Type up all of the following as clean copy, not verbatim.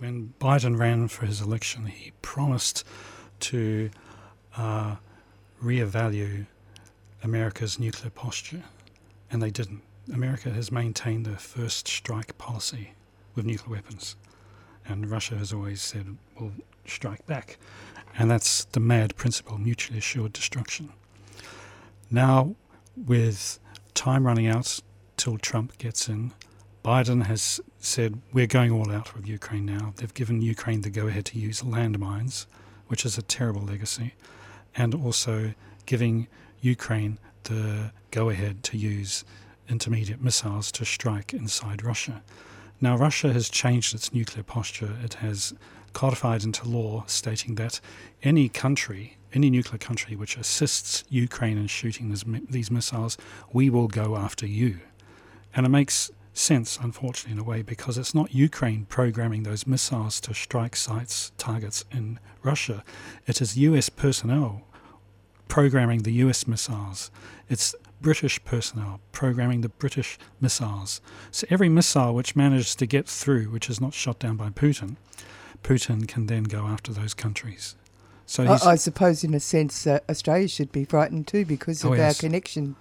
When Biden ran for his election, he promised to reevaluate America's nuclear posture, and they didn't. America has maintained the first strike policy with nuclear weapons, and Russia has always said, we'll strike back. And that's the MAD principle, mutually assured destruction. Now, with time running out till Trump gets in, Biden has said, we're going all out with Ukraine now. They've given Ukraine the go-ahead to use landmines, which is a terrible legacy, and also giving Ukraine the go-ahead to use intermediate missiles to strike inside Russia. Now, Russia has changed its nuclear posture. It has codified into law stating that any nuclear country which assists Ukraine in shooting these missiles, we will go after you. And it makes sense, unfortunately, in a way, because it's not Ukraine programming those missiles to strike targets in Russia. It is US personnel programming the US missiles. It's British personnel programming the British missiles. So every missile which manages to get through, which is not shot down by Putin can then go after those countries. So I suppose, in a sense, Australia should be frightened too because of our connection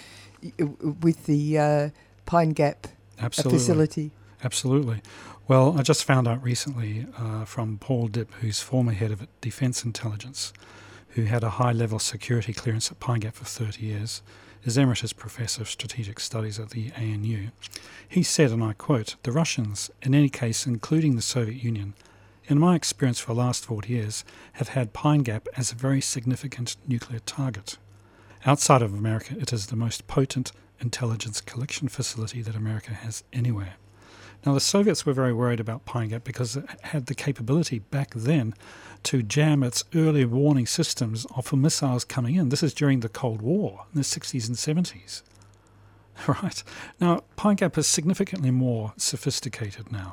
with the Pine Gap facility. Absolutely. Well, I just found out recently from Paul Dipp, who's former head of Defence Intelligence, who had a high-level security clearance at Pine Gap for 30 years, is Emeritus Professor of Strategic Studies at the ANU. He said, and I quote, "The Russians, in any case including the Soviet Union, in my experience for the last 40 years, have had Pine Gap as a very significant nuclear target. Outside of America, it is the most potent intelligence collection facility that America has anywhere." Now, the Soviets were very worried about Pine Gap because it had the capability back then to jam its early warning systems for missiles coming in. This is during the Cold War in the 60s and 70s. Right. Now, Pine Gap is significantly more sophisticated now.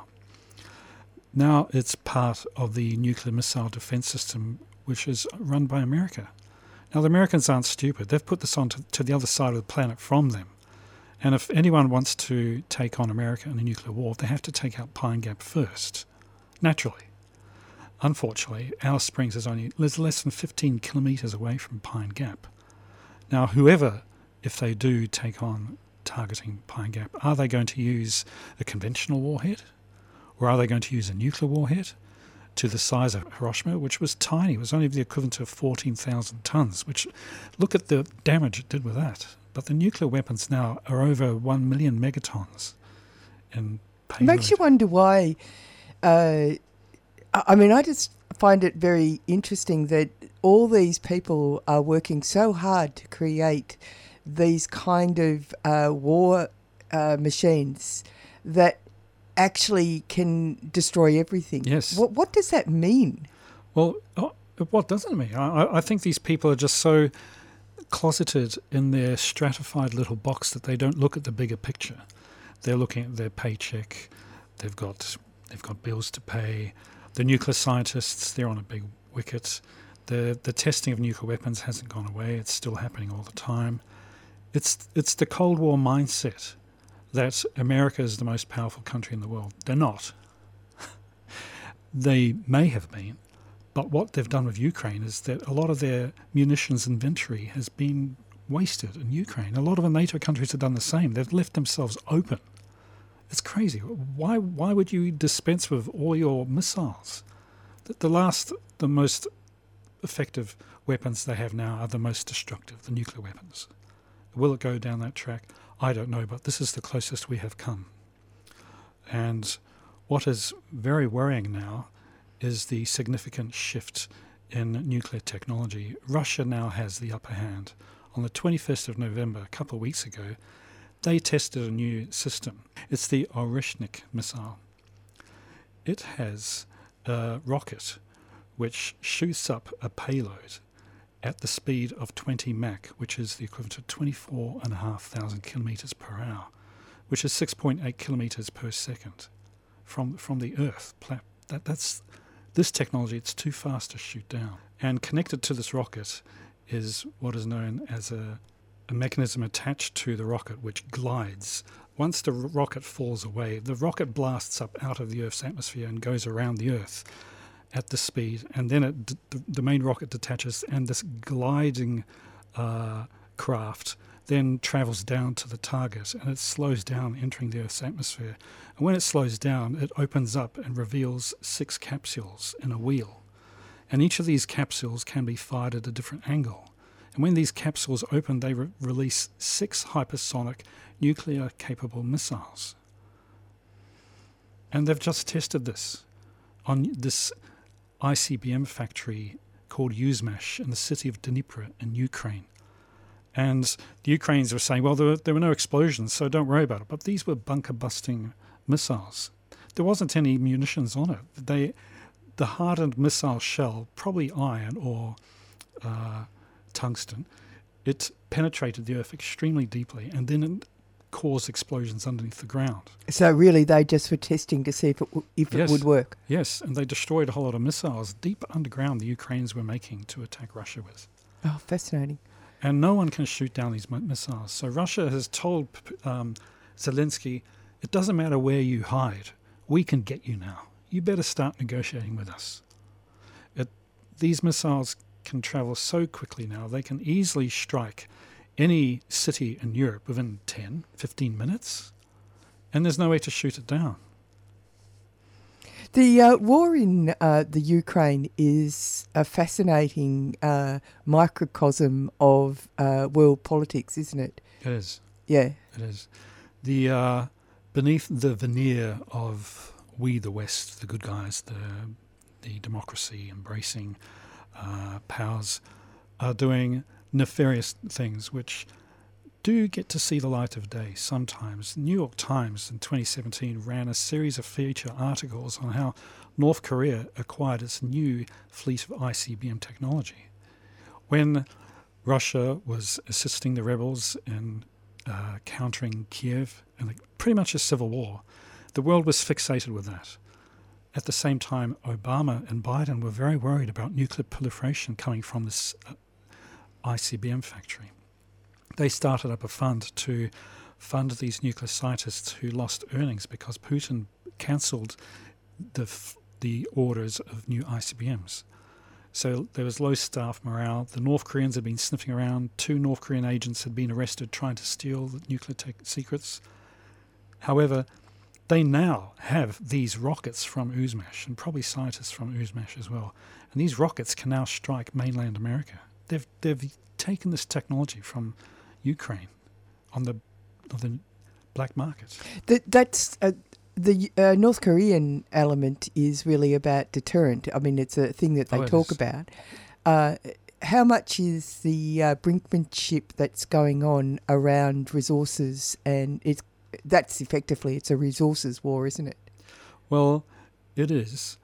Now it's part of the nuclear missile defense system, which is run by America. Now, the Americans aren't stupid. They've put this on to the other side of the planet from them. And if anyone wants to take on America in a nuclear war, they have to take out Pine Gap first, naturally. Unfortunately, Alice Springs is only less than 15 kilometres away from Pine Gap. Now, whoever, if they do take on targeting Pine Gap, are they going to use a conventional warhead? Or are they going to use a nuclear warhead to the size of Hiroshima, which was tiny? It was only the equivalent of 14,000 tonnes, which, look at the damage it did with that. But the nuclear weapons now are over 1 million megatons in payload. It makes you wonder why. I just find it very interesting that all these people are working so hard to create these kind of war machines that actually can destroy everything. Yes. What does that mean? Well, what doesn't it mean? I think these people are just so closeted in their stratified little box that they don't look at the bigger picture. They're looking at their paycheck. They've got bills to pay. The nuclear scientists, they're on a big wicket. The testing of nuclear weapons hasn't gone away. It's still happening all the time. It's the Cold War mindset that America is the most powerful country in the world. They're not. They may have been. But what they've done with Ukraine is that a lot of their munitions inventory has been wasted in Ukraine. A lot of the NATO countries have done the same. They've left themselves open. It's crazy. Why would you dispense with all your missiles? The most effective weapons they have now are the most destructive, the nuclear weapons. Will it go down that track? I don't know, but this is the closest we have come. And what is very worrying now is the significant shift in nuclear technology. Russia now has the upper hand. On the 21st of November, a couple of weeks ago, they tested a new system. It's the Orishnik missile. It has a rocket which shoots up a payload at the speed of 20 Mach, which is the equivalent to 24,500 kilometres per hour, which is 6.8 kilometres per second from the Earth. This technology, it's too fast to shoot down. And connected to this rocket is what is known as a mechanism attached to the rocket which glides once the rocket falls away, the rocket blasts up out of the Earth's atmosphere and goes around the Earth at the speed, and then the main rocket detaches, and this gliding craft then travels down to the target, and it slows down entering the Earth's atmosphere. And when it slows down, it opens up and reveals 6 capsules in a wheel. And each of these capsules can be fired at a different angle. And when these capsules open, they release 6 hypersonic nuclear-capable missiles. And they've just tested this on this ICBM factory called Yuzhmash in the city of Dnipro in Ukraine. And the Ukrainians were saying, well, there were no explosions, so don't worry about it. But these were bunker-busting missiles. There wasn't any munitions on it. The hardened missile shell, probably iron or tungsten, it penetrated the Earth extremely deeply, and then it caused explosions underneath the ground. So really they just were testing to see if it would work? Yes, and they destroyed a whole lot of missiles deep underground the Ukrainians were making to attack Russia with. Oh, fascinating. And no one can shoot down these missiles. So Russia has told Zelensky, it doesn't matter where you hide, we can get you now. You better start negotiating with us. These missiles can travel so quickly now, they can easily strike any city in Europe within 10, 15 minutes, and there's no way to shoot it down. The war in the Ukraine is a fascinating microcosm of world politics, isn't it? It is. Yeah. It is. Beneath the veneer of we, the West, the good guys, the democracy embracing powers, are doing nefarious things which do get to see the light of day sometimes. The New York Times in 2017 ran a series of feature articles on how North Korea acquired its new fleet of ICBM technology. When Russia was assisting the rebels in countering Kiev in pretty much a civil war, the world was fixated with that. At the same time, Obama and Biden were very worried about nuclear proliferation coming from this ICBM factory. They started up a fund to fund these nuclear scientists who lost earnings because Putin cancelled the orders of new ICBMs. So there was low staff morale. The North Koreans had been sniffing around. 2 North Korean agents had been arrested trying to steal the nuclear secrets. However, they now have these rockets from Yuzhmash, and probably scientists from Yuzhmash as well. And these rockets can now strike mainland America. They've taken this technology from Ukraine on the black market. That's the North Korean element is really about deterrent. I mean, it's a thing that they talk about. How much is the brinkmanship that's going on around resources, and that's effectively it's a resources war, isn't it? Well, it is.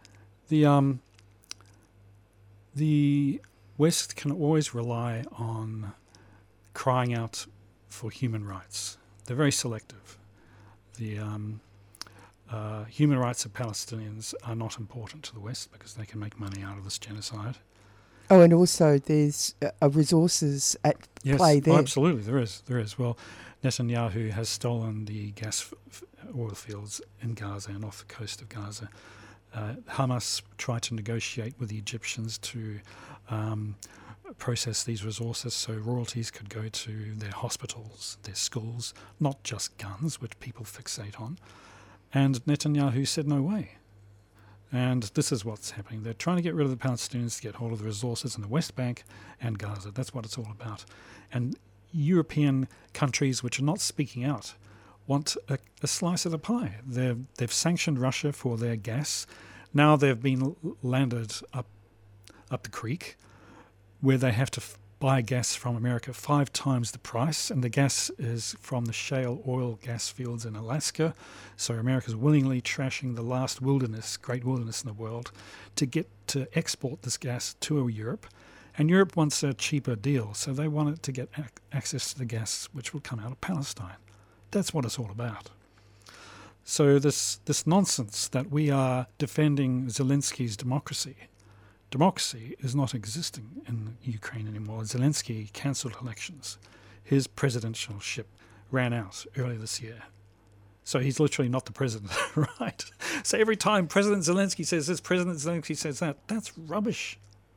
The West can always rely on crying out for human rights. They're very selective. The human rights of Palestinians are not important to the West because they can make money out of this genocide. Oh, and also there's resources at play there. Yes, absolutely, there is. Well, Netanyahu has stolen the gas oil fields in Gaza and off the coast of Gaza. Hamas tried to negotiate with the Egyptians to process these resources so royalties could go to their hospitals, their schools, not just guns, which people fixate on. And Netanyahu said no way. And this is what's happening. They're trying to get rid of the Palestinians to get hold of the resources in the West Bank and Gaza. That's what it's all about. And European countries which are not speaking out want a slice of the pie. They've sanctioned Russia for their gas. Now they've been landed up the creek where they have to buy gas from America 5 times the price, and the gas is from the shale oil gas fields in Alaska. So America's willingly trashing the last great wilderness in the world to get to export this gas to Europe. And Europe wants a cheaper deal, so they want it to get access to the gas which will come out of Palestine. That's what it's all about. So this nonsense that we are defending Zelensky's democracy is not existing in Ukraine anymore. Zelensky cancelled elections. His presidentialship ran out earlier this year. So he's literally not the president, right? So every time President Zelensky says this, President Zelensky says that, that's rubbish.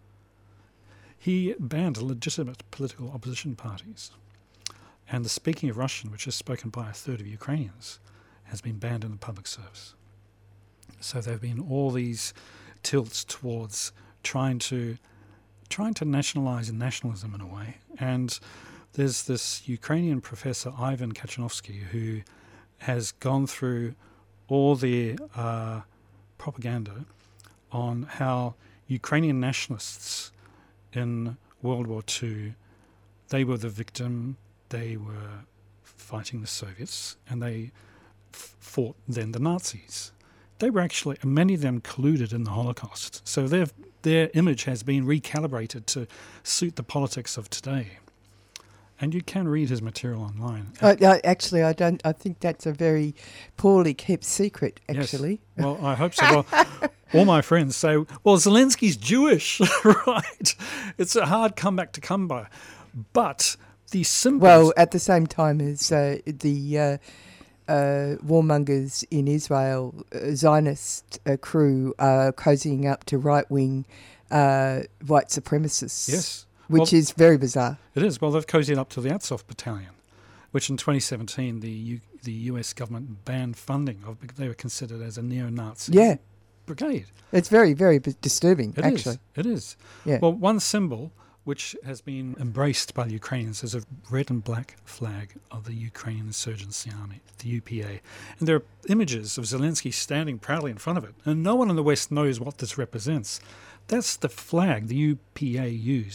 He banned legitimate political opposition parties. And the speaking of Russian, which is spoken by a third of Ukrainians, has been banned in the public service. So there have been all these tilts towards trying to nationalize nationalism in a way. And there's this Ukrainian professor, Ivan Kachanovsky, who has gone through all the propaganda on how Ukrainian nationalists in World War II, they were the victim, they were fighting the Soviets, and they fought then the Nazis. They were actually, many of them colluded in the Holocaust. So their image has been recalibrated to suit the politics of today. And you can read his material online. Actually, I don't. I think that's a very poorly kept secret, actually. Yes. Well, I hope so. Well, all my friends say, well, Zelensky's Jewish, right? It's a hard comeback to come by. But the symbols... Well, at the same time as the warmongers in Israel, Zionist crew are cozying up to right-wing white supremacists. Yes. Which is very bizarre. It is. Well, they've cozied up to the Azov Battalion, which in 2017 the US government banned funding of. They were considered as a neo-Nazi brigade. It's very, very disturbing, actually. It is. Yeah. Well, one symbol which has been embraced by the Ukrainians is a red and black flag of the Ukrainian Insurgency Army, the UPA. And there are images of Zelensky standing proudly in front of it, and no one in the West knows what this represents. That's the flag the UPA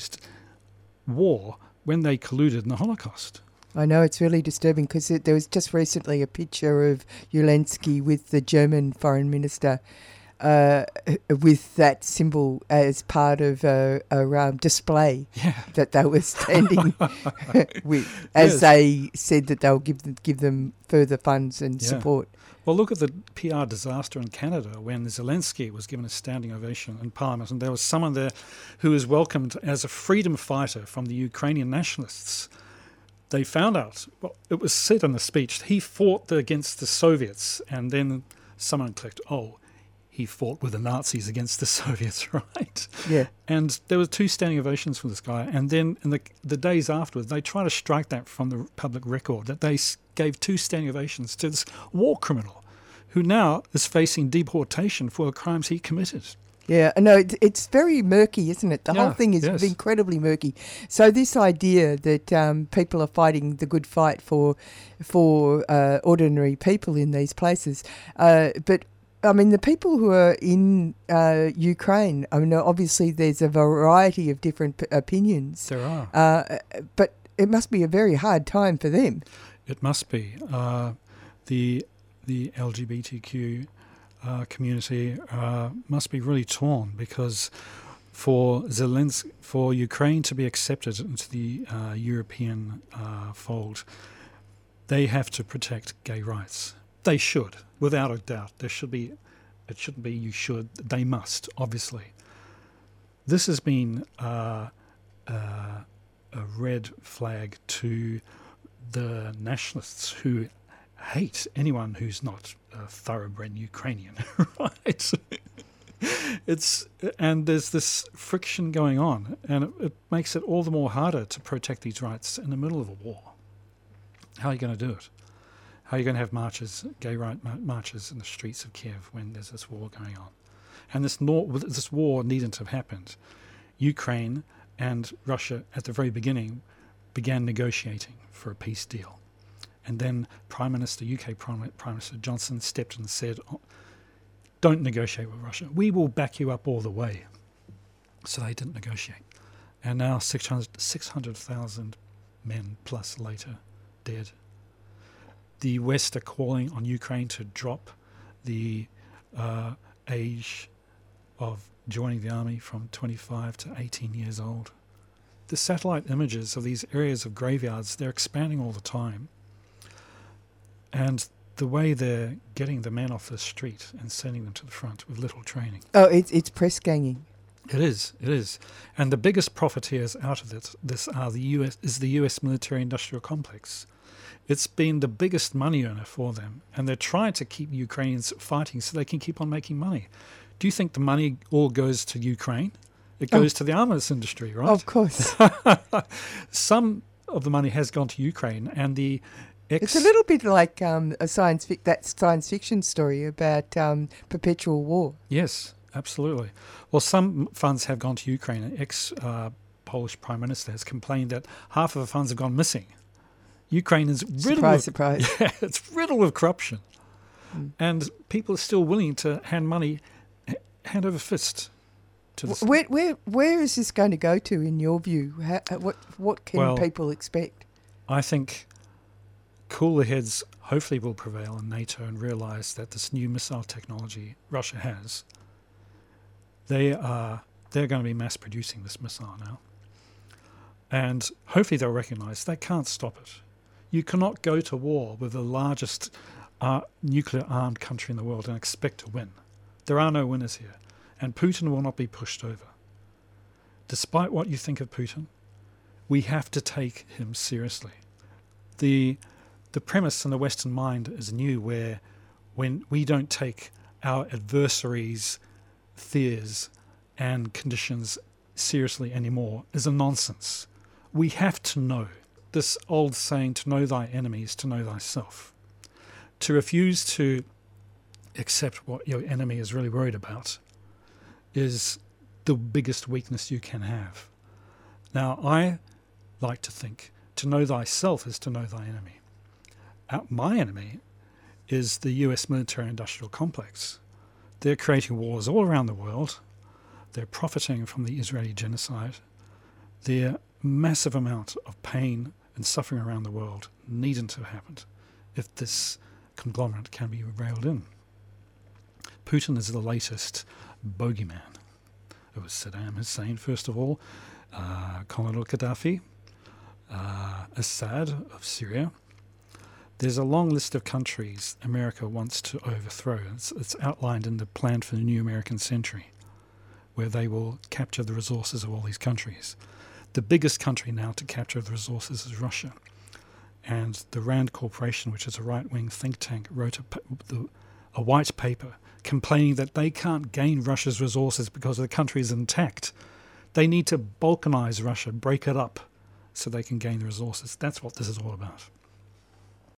wore when they colluded in the Holocaust. I know, it's really disturbing because there was just recently a picture of Zelensky with the German foreign minister with that symbol as part of a display that they were standing with, as they said that they'll give them further funds and support. Well, look at the PR disaster in Canada when Zelensky was given a standing ovation in Parliament, and there was someone there who was welcomed as a freedom fighter from the Ukrainian nationalists. They found out, well, it was said in the speech, he fought against the Soviets, and then someone clicked, oh, he fought with the Nazis against the Soviets, right? Yeah. And there were 2 standing ovations for this guy, and then in the days afterwards, they tried to strike that from the public record, that they gave 2 standing ovations to this war criminal who now is facing deportation for the crimes he committed. Yeah, no, it's very murky, isn't it? The whole thing is incredibly murky. So this idea that people are fighting the good fight for ordinary people in these places, but I mean, the people who are in Ukraine, I mean, obviously there's a variety of different opinions. There are. But it must be a very hard time for them. It must be. The LGBTQ community must be really torn because for Ukraine to be accepted into the European fold, they have to protect gay rights. They should, without a doubt. It shouldn't be you should, they must, obviously. This has been a red flag to the nationalists who hate anyone who's not a thoroughbred Ukrainian, right? And there's this friction going on, and it makes it all the more harder to protect these rights in the middle of a war. How are you going to do it? How are you going to have marches, gay right marches in the streets of Kiev when there's this war going on? And this war needn't have happened. Ukraine and Russia at the very beginning began negotiating for a peace deal. And then UK Prime Minister Johnson stepped in and said, don't negotiate with Russia. We will back you up all the way. So they didn't negotiate. And now 600,000 men plus later dead. The West are calling on Ukraine to drop the age of joining the army from 25 to 18 years old. The satellite images of these areas of graveyards, they're expanding all the time. And the way they're getting the men off the street and sending them to the front with little training. Oh, it's press ganging. It is. And the biggest profiteers out of this are the US military-industrial complex. It's been the biggest money earner for them, and they're trying to keep Ukrainians fighting so they can keep on making money. Do you think the money all goes to Ukraine? It goes to the armaments industry, right? Of course. Some of the money has gone to Ukraine, and it's a little bit like that science fiction story about perpetual war. Yes, absolutely. Well, some funds have gone to Ukraine. An ex-Polish Prime Minister has complained that half of the funds have gone missing. Ukraine is riddled Surprise. Yeah, it's riddled with corruption. And people are still willing to hand money hand over fist to the Where is this going to go to, in your view? What can people expect? I think cooler heads hopefully will prevail in NATO and realise that this new missile technology Russia has, they're going to be mass producing this missile now. And hopefully they'll recognise they can't stop it. You cannot go to war with the largest nuclear-armed country in the world and expect to win. There are no winners here, and Putin will not be pushed over. Despite what you think of Putin, we have to take him seriously. The premise in the Western mind is new, where when we don't take our adversaries' fears and conditions seriously anymore is a nonsense. We have to know. This old saying, to know thy enemies, to know thyself. To refuse to accept what your enemy is really worried about is the biggest weakness you can have. Now, I like to think to know thyself is to know thy enemy. My enemy is the US military-industrial complex. They're creating wars all around the world. They're profiting from the Israeli genocide. Their massive amount of pain and suffering around the world needn't have happened if this conglomerate can be railed in. Putin is the latest bogeyman. It was Saddam Hussein, first of all, Colonel Gaddafi, Assad of Syria. There's a long list of countries America wants to overthrow. It's outlined in the plan for the new American century, where they will capture the resources of all these countries. The biggest country now to capture the resources is Russia. And the RAND Corporation, which is a right-wing think tank, wrote a white paper complaining that they can't gain Russia's resources because the country is intact. They need to balkanize Russia, break it up, so they can gain the resources. That's what this is all about.